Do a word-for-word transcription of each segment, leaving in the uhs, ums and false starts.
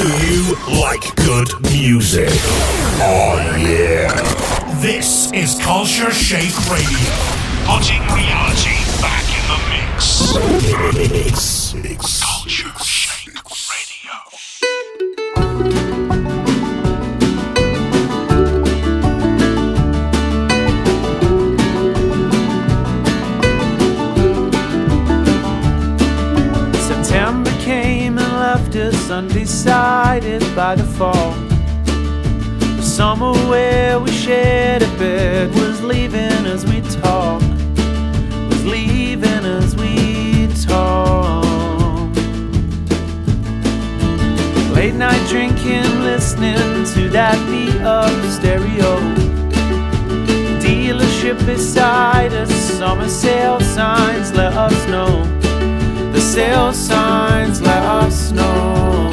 you like good music? Oh yeah. This is Culture Shake Radio. Putting reality back in the mix. Mix. Mix. Culture Shake Radio. September came and left us undecided by the fall. The summer where we shared a bed was leaving as we talk, was leaving as we talk. Late night drinking, listening to that beat of stereo. Dealership beside us, summer sale signs let us know. The sale signs let us know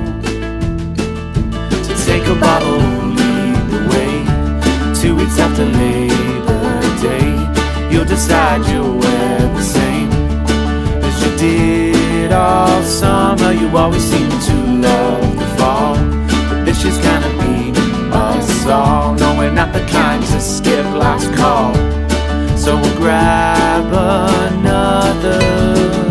to take a bottle, lead the way. Two weeks after Labor Day, you'll decide you'll wear the same as you did all summer. You always seem to love the fall, but this year's gonna be us all. No, we're not the kind to skip last call, so we'll grab another.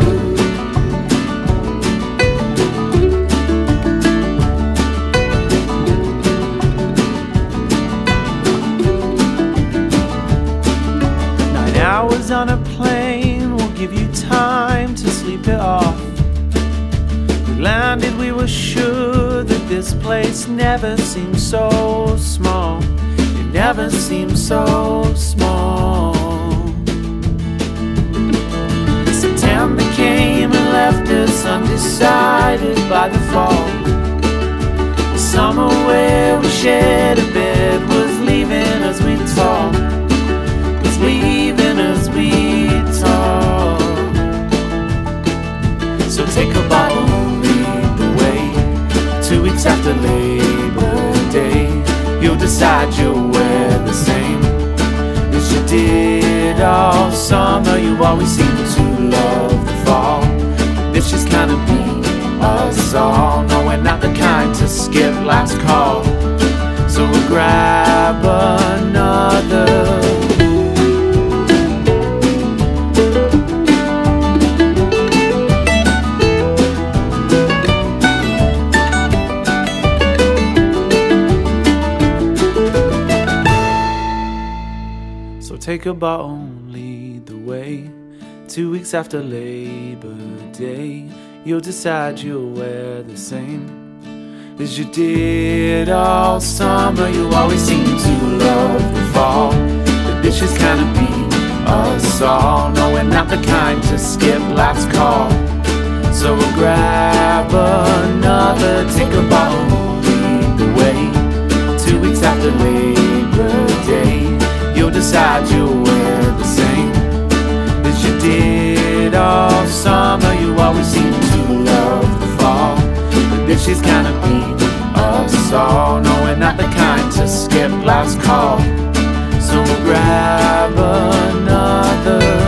Hours on a plane will give you time to sleep it off. We landed, we were sure that this place never seemed so small. It never seemed so small. September came and left us undecided by the fall. The summer where we shared a bed was leaving as we talked, was leaving as we talk. So take a bottle, lead the way. Two weeks after Labor Day, you'll decide you'll wear the same as you did all summer. You always seem to love the fall. This just kind of be us all. No, we're not the kind to skip last call, so we'll grab another. Take a bottle, lead the way. Two weeks after Labor Day, you'll decide you'll wear the same as you did all summer. You always seem to love the fall, but this is kind of be us all. No, we're not the kind to skip last call, so we'll grab another. Take a bottle, lead the way. Two weeks after Labor Day, you'll decide you'll wear the same as you did all summer. You always seem to love the fall, but this is gonna be us all. No, we're not the kind to skip last call, so we'll grab another.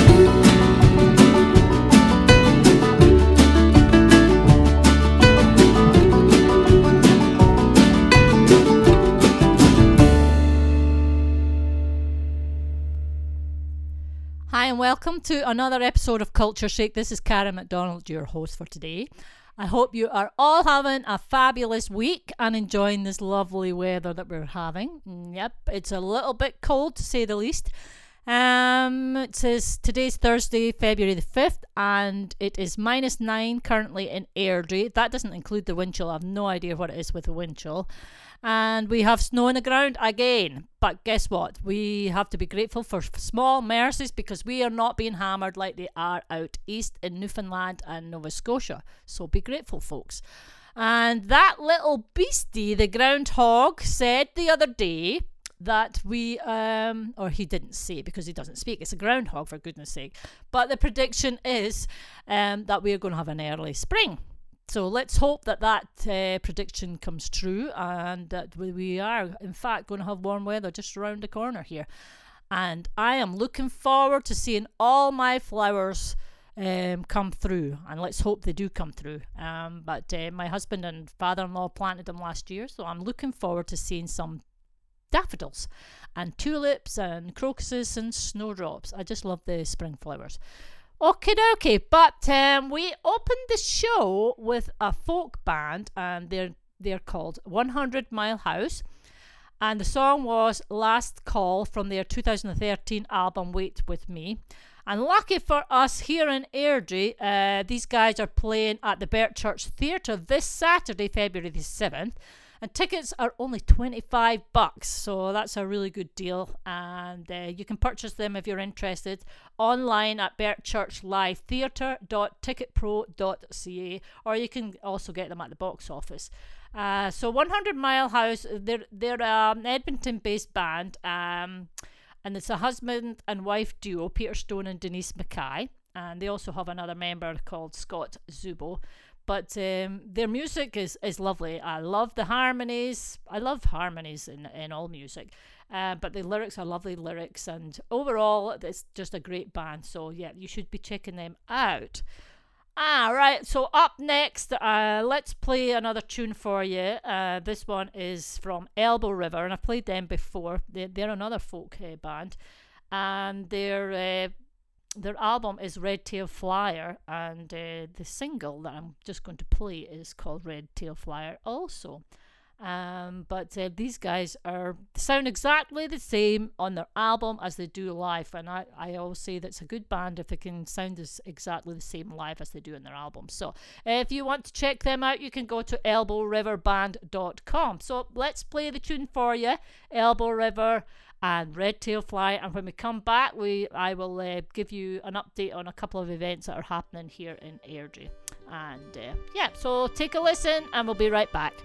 Hi and welcome to another episode of Culture Shake. This is Karen McDonald, your host for today. I hope you are all having a fabulous week and enjoying this lovely weather that we're having. Yep, it's a little bit cold to say the least. Um, it says today's Thursday, February the fifth, and it is minus nine currently in Airdrie. That doesn't include the wind chill. I have no idea what it is with the wind chill. And we have snow on the ground again. But guess what? We have to be grateful for small mercies because we are not being hammered like they are out east in Newfoundland and Nova Scotia. So be grateful, folks. And that little beastie, the groundhog, said the other day that we, um, or he didn't say because he doesn't speak. It's a groundhog, for goodness sake. But the prediction is um, that we are going to have an early spring. So let's hope that that uh, prediction comes true and that we are, in fact, going to have warm weather just around the corner here. And I am looking forward to seeing all my flowers um, come through, and let's hope they do come through. Um, but uh, my husband and father-in-law planted them last year, so I'm looking forward to seeing some daffodils and tulips and crocuses and snowdrops. I just love the spring flowers. Okie dokie, but um, we opened the show with a folk band, and they're they're called one hundred Mile House, and the song was Last Call from their two thousand thirteen album Wait With Me. And lucky for us here in Airdrie, uh, these guys are playing at the Bertchurch Theatre this Saturday, February the seventh. And tickets are only twenty-five bucks, so that's a really good deal. And uh, you can purchase them if you're interested online at bertchurch live theatre dot ticket pro dot c a, or you can also get them at the box office. Uh, so one hundred Mile House, they're, they're an Edmonton-based band, um, and it's a husband and wife duo, Peter Stone and Denise Mackay, and they also have another member called Scott Zubo. But um, their music is, is lovely. I love the harmonies. I love harmonies in, in all music. Uh, but the lyrics are lovely lyrics. And overall, it's just a great band. So, yeah, you should be checking them out. Ah, right. So, up next, uh, let's play another tune for you. Uh, this one is from Elbow River. And I've played them before. They're, they're another folk uh, band. And they're... Uh, Their album is Red Tail Flyer, and uh, the single that I'm just going to play is called Red Tail Flyer also. Um, but uh, these guys are sound exactly the same on their album as they do live, and I, I always say that's a good band if they can sound as exactly the same live as they do in their album. So uh, if you want to check them out, you can go to elbow river band dot com. So let's play the tune for you, Elbow River and Red Tail Fly, and when we come back, we I will uh, give you an update on a couple of events that are happening here in Airdrie. And uh, yeah, so take a listen, and we'll be right back.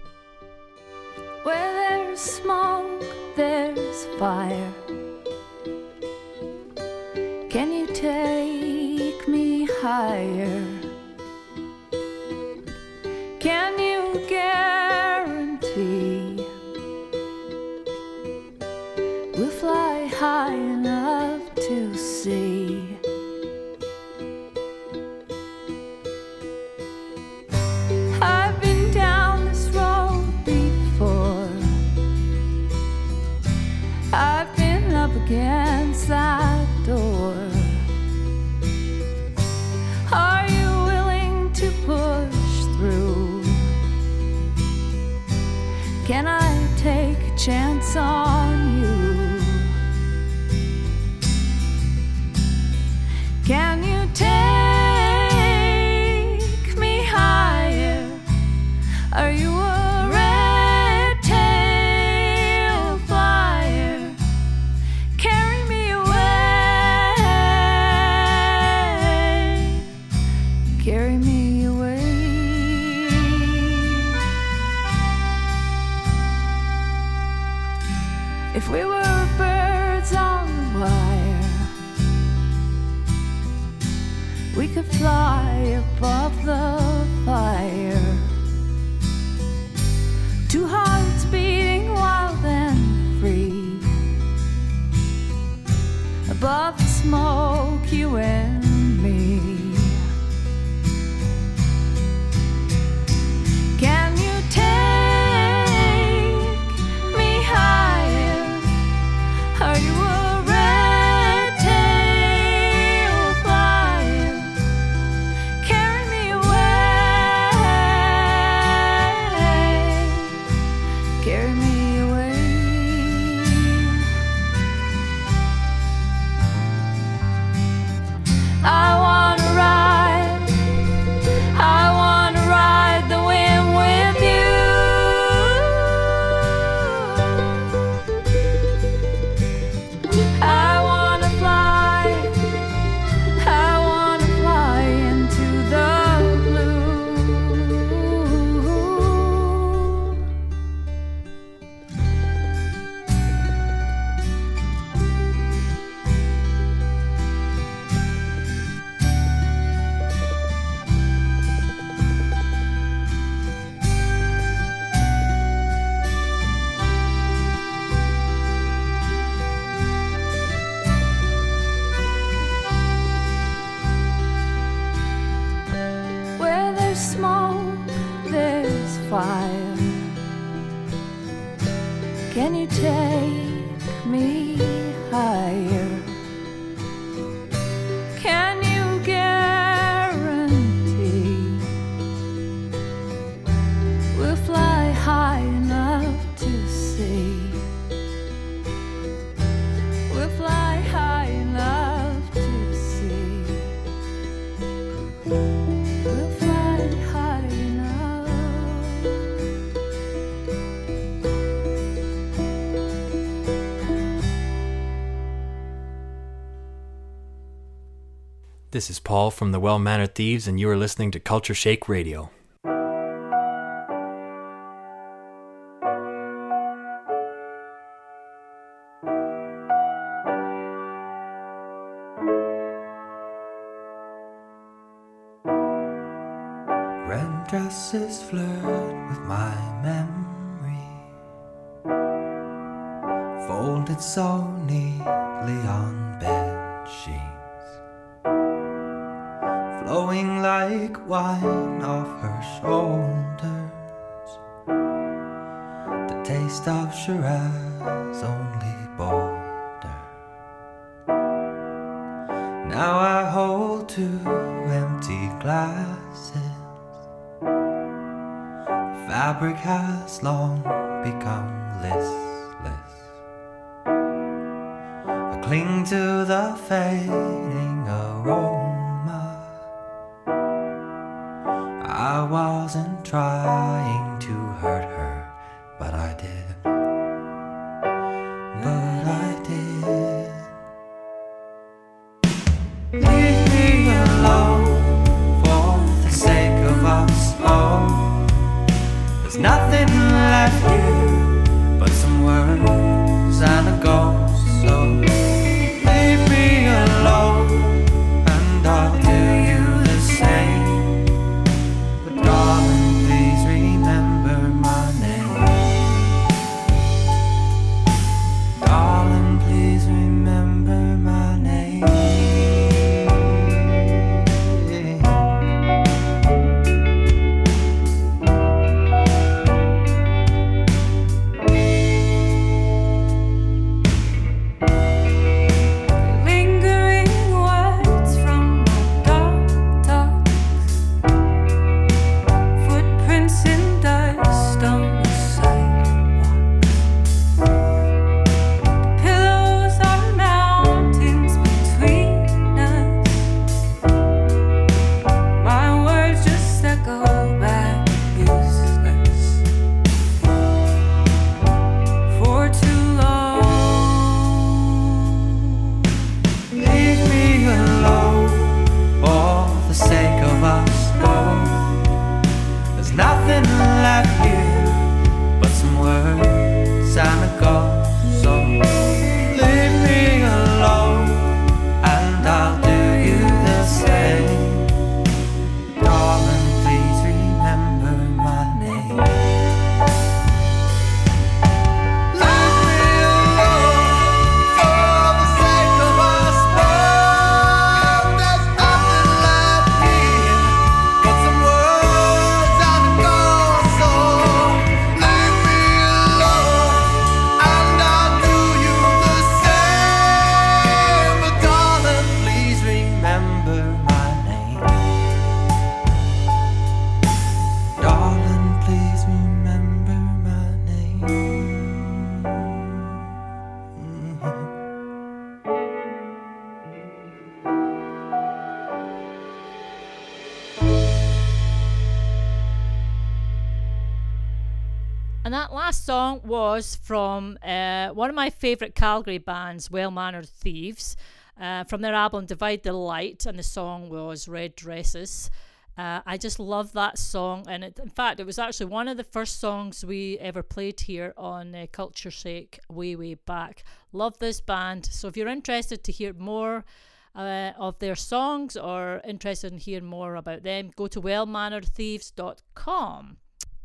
Where there's smoke, there's fire. Can you take me higher? Can you guarantee we'll fly high enough to see? I've been down this road before. I've been up against that door. Are you willing to push through? Can I take a chance on you? Can you take me higher? Are you a red tail flyer? Carry me away. Carry me away. If we were birds on the wire, we could fly above the fire. Two hearts beating wild and free. Above the smoke, you and me. Can you take me higher? Are you a red tail flyer? Carry me away. fire. Can you take me higher? Can you guarantee we'll fly high enough to see? We'll fly high enough to see. We'll fly high enough. This is Paul from the Well-Mannered Thieves, and you are listening to Culture Shake Radio. Red dresses flirt with my memory, folded so neatly on bed sheets, flowing like wine off her shoulders. The taste of Shiraz only border. Now I hold two empty glasses. Fabric has long become listless. I cling to the fading aroma. I wasn't trying to hurt her, but I did. But I did. Leave me alone for the sake of us all. There's nothing left here but some words and a ghost. So leave me alone and I'll do you the same. But darling, please remember my name. Darling, please remember my name. And that last song was from uh, one of my favourite Calgary bands, Well-Mannered Thieves, uh, from their album Divide the Light, and the song was Red Dresses. Uh, I just love that song, and it, in fact, it was actually one of the first songs we ever played here on uh, Culture Shake way, way back. Love this band. So if you're interested to hear more uh, of their songs or interested in hearing more about them, go to well mannered thieves dot com.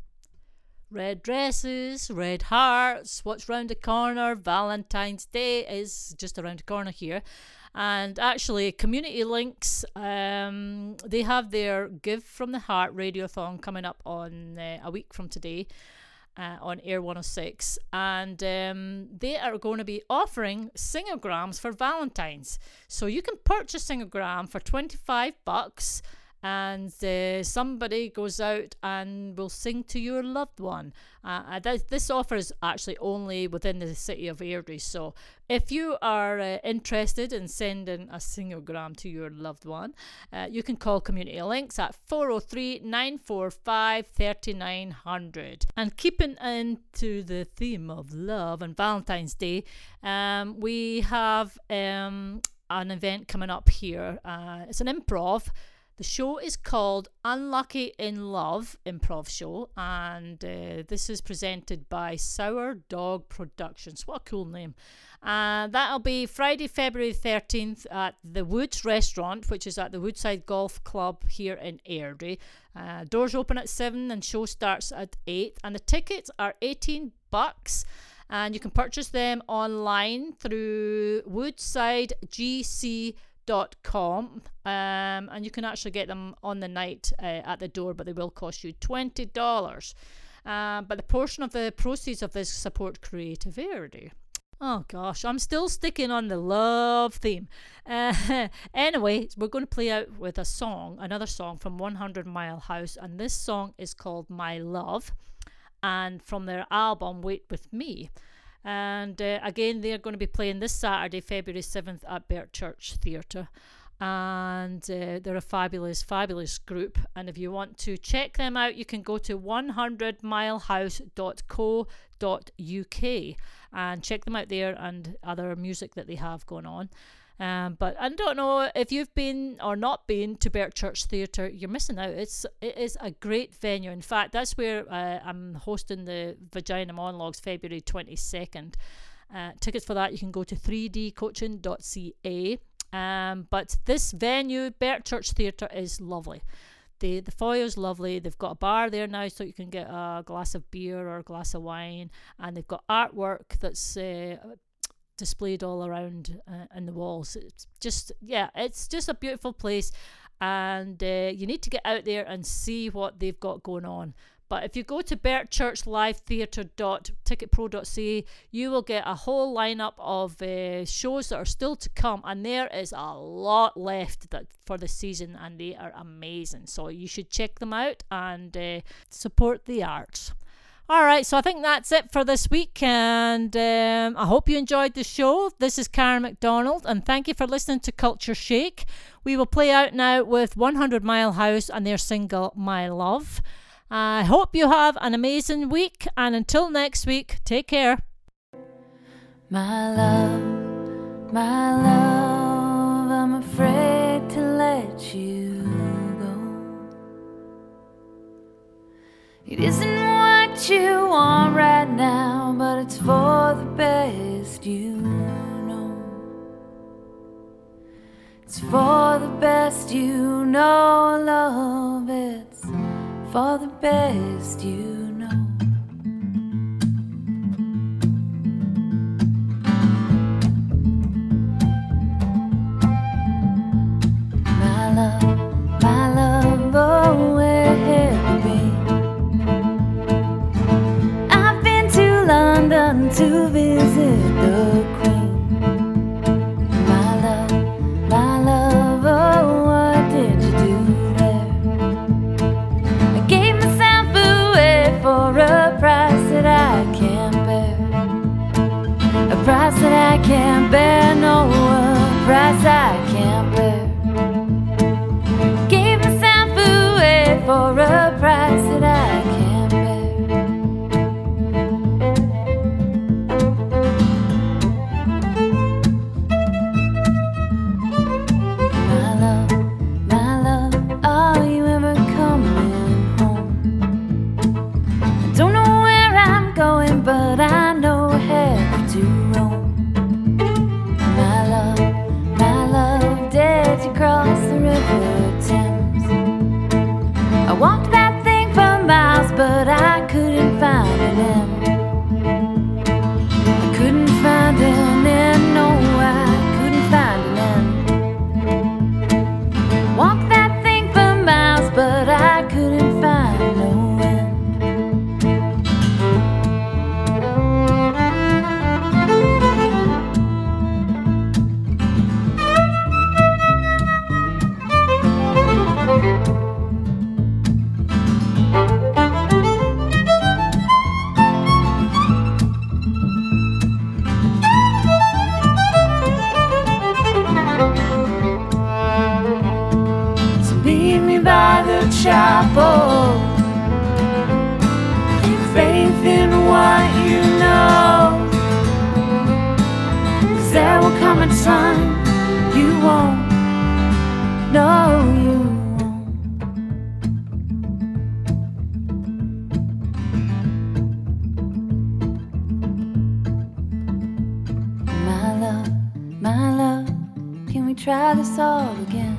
Red dresses, red hearts, what's round the corner? Valentine's Day is just around the corner here. And actually, Community Links, um, they have their Give from the Heart Radiothon coming up on uh, a week from today. Uh, on Air one oh six, and um, they are going to be offering singograms for Valentine's. So you can purchase singogram for twenty-five bucks, and uh, somebody goes out and will sing to your loved one. Uh, th- this offer is actually only within the city of Airdrie. So if you are uh, interested in sending a singogram to your loved one, uh, you can call Community Links at four oh three, nine four five, three nine zero zero. And keeping into the theme of love and Valentine's Day, um, we have um, an event coming up here. Uh, it's an improv. The show is called Unlucky in Love Improv Show, and uh, this is presented by Sour Dog Productions. What a cool name. Uh, that'll be Friday, February thirteenth at the Woods Restaurant, which is at the Woodside Golf Club here in Airdrie. Uh, doors open at seven and show starts at eight, and the tickets are eighteen bucks. And you can purchase them online through woodside g c dot com, um, and you can actually get them on the night uh, at the door, but they will cost you twenty dollars. Uh, but the portion of the proceeds of this support Creative Airdrie. Oh gosh, I'm still sticking on the love theme. Uh, anyway, we're going to play out with a song, another song from one hundred Mile House, and this song is called My Love, and from their album Wait With Me. And uh, again, they're going to be playing this Saturday, February seventh at Bert Church Theatre. And uh, they're a fabulous, fabulous group. And if you want to check them out, you can go to one hundred mile house dot co dot u k and check them out there and other music that they have going on. Um, but I don't know if you've been or not been to Bert Church Theatre, you're missing out. It's it is a great venue. In fact, that's where uh, I'm hosting the Vagina Monologues February twenty-second. Uh, tickets for that you can go to three d coaching dot c a. Um, but this venue, Bert Church Theatre, is lovely. The the foyer's lovely. They've got a bar there now, so you can get a glass of beer or a glass of wine, and they've got artwork that's uh, displayed all around uh, in the walls. It's just, yeah, it's just a beautiful place, and uh, you need to get out there and see what they've got going on. But if you go to bert church live theatre dot ticket pro dot c a, you will get a whole lineup of uh, shows that are still to come, and there is a lot left that for the season, and they are amazing. So you should check them out and uh, support the arts. All right, so I think that's it for this week, and um, I hope you enjoyed the show. This is Karen McDonald, and thank you for listening to Culture Shake. We will play out now with one hundred Mile House and their single My Love. I hope you have an amazing week, and until next week, take care. My love, my love, I'm afraid to let you go. It isn't what you want right now, but it's for the best, you know. It's for the best, you know, love, it's for the best, you know. My love, my love, oh, where have you been? I've been to London to visit the Queen. My love, my love, oh, what did you do? For a price that I can't bear, a price that I can't bear, no, a price I can't bear. Gave myself away for a price that I can't bear. My love, my love, are you ever coming? Going, but I know I have to roam. try this all again.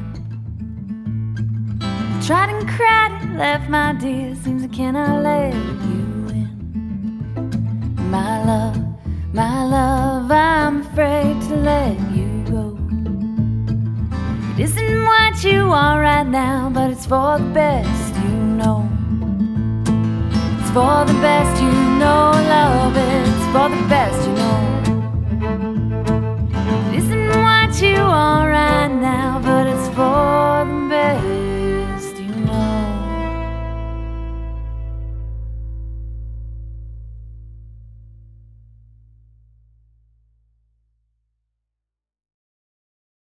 I tried and cried and left, my dear, seems I cannot let you in. My love, my love, I'm afraid to let you go. It isn't what you are right now, but it's for the best, you know. It's for the best, you know, love, it's for the best, you know.